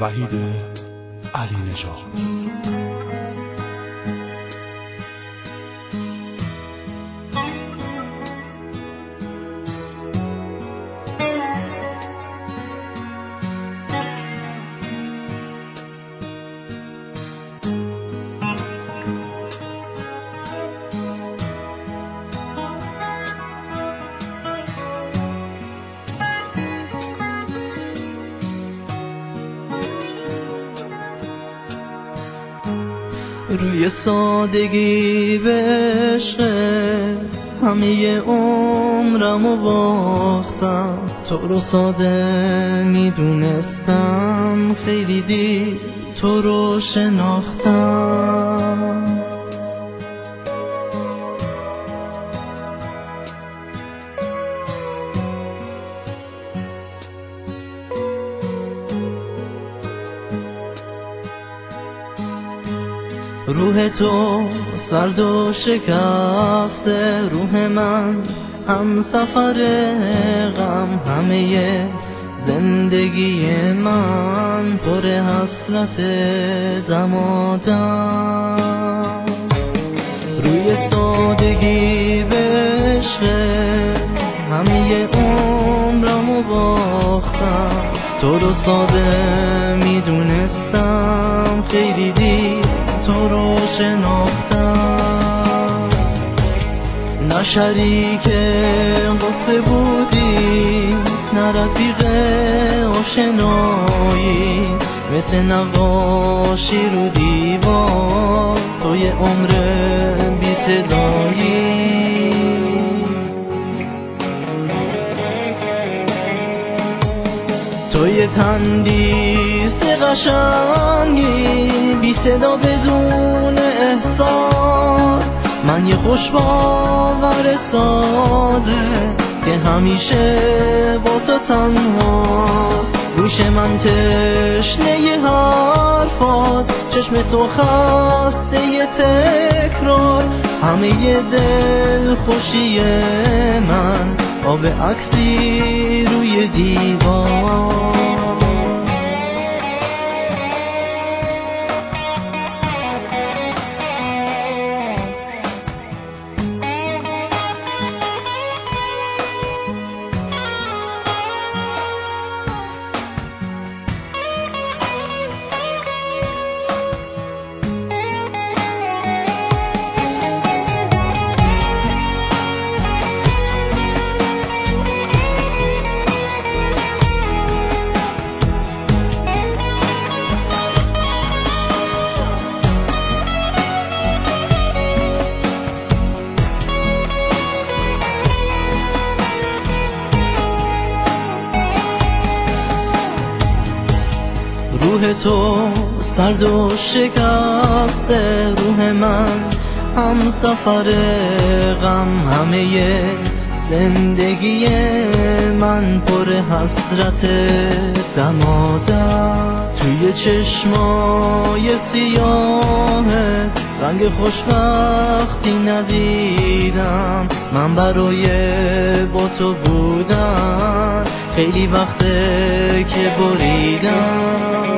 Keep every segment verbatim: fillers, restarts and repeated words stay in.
وحید علی نژاد. روی سادگی به عشق همه عمرمو باختم، تو رو ساده میدونستم، خیلی دیر تو رو شناختم. روح تو سرد و شکسته، روح من هم سفر غم، همه زندگی من پر حسرت دم و دم. روی سادگی به عشق همه عمرمو باختم، تو رو ساده میدونستم، خیلی دیر تو رو شناختم. نه شریک قصه بودی، نه رفیق آشنایی، مثل نقاشی رو دیوار توی عمر بی صدایی. توی تندیس قشنگی، بی صدا بدون احساس، من یه خوش باور ساده که همیشه با تو تنهاست. گوش من تشنه ی حرفات، چشم تو خسته ی تکرار، همه ی دل خوشی من آب عکسی روی دیوار. روح تو سرد و شکسته، روح من هم سفر غم، همه زندگی من پر حسرت دم و دم. توی چشمای سیاه رنگ خوشبختی ندیدم، من برای با تو بودن خیلی وقته که بریدم.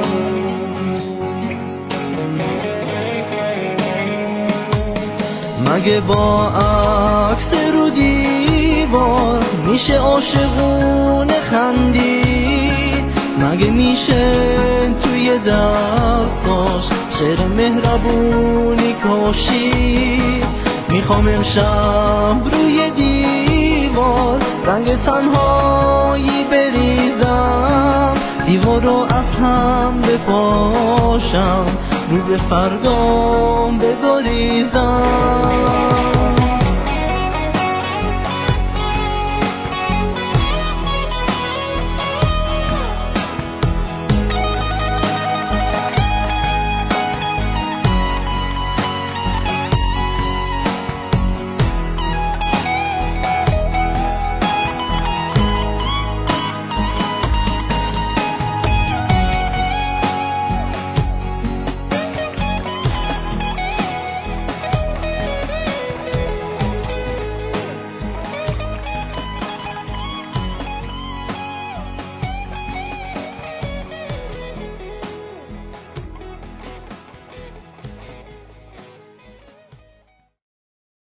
مگه با عکس رو دیوار میشه عاشقونه خندی؟ مگه میشه توی دستاش شعر مهربونی کاشی؟ میخوام امشب روی دیوار رنگ تنهایی بریزم، دیوار رو از هم بپاشم، رو به فردام بگریزم.